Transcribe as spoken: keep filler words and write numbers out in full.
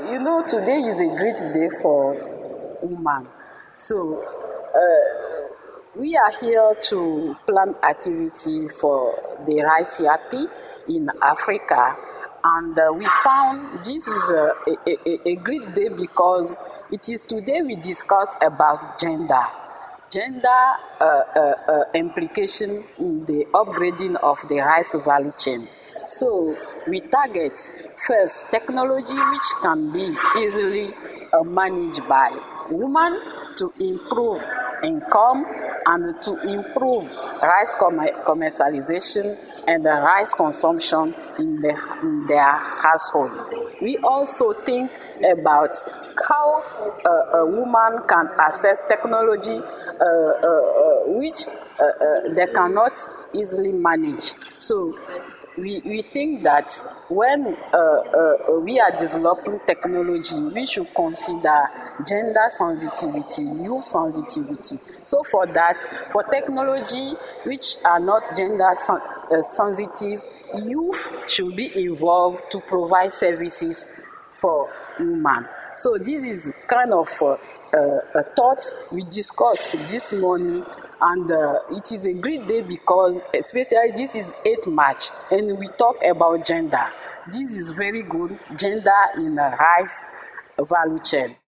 you know, today is a great day for women. So uh, we are here to plan activity for the rice yapi in Africa. And uh, we found this is a, a, a, a great day because it is today we discuss about gender. Gender uh, uh, uh, implication in the upgrading of the rice value chain. So we target first technology which can be easily uh, managed by women to improve income and to improve rice commercialization and the rice consumption in, the, in their household. We also think about how uh, a woman can access technology uh, uh, uh, which uh, uh, they cannot easily manage. So we, we think that when uh, uh, we are developing technology, we should consider gender sensitivity, youth sensitivity. So for that, for technology which are not gender sen- uh, sensitive, youth should be involved to provide services for women. So this is kind of uh, uh, a thought we discussed this morning, and uh, it is a great day because especially this is eighth March and we talk about gender. This is very good, gender in a rice value chain.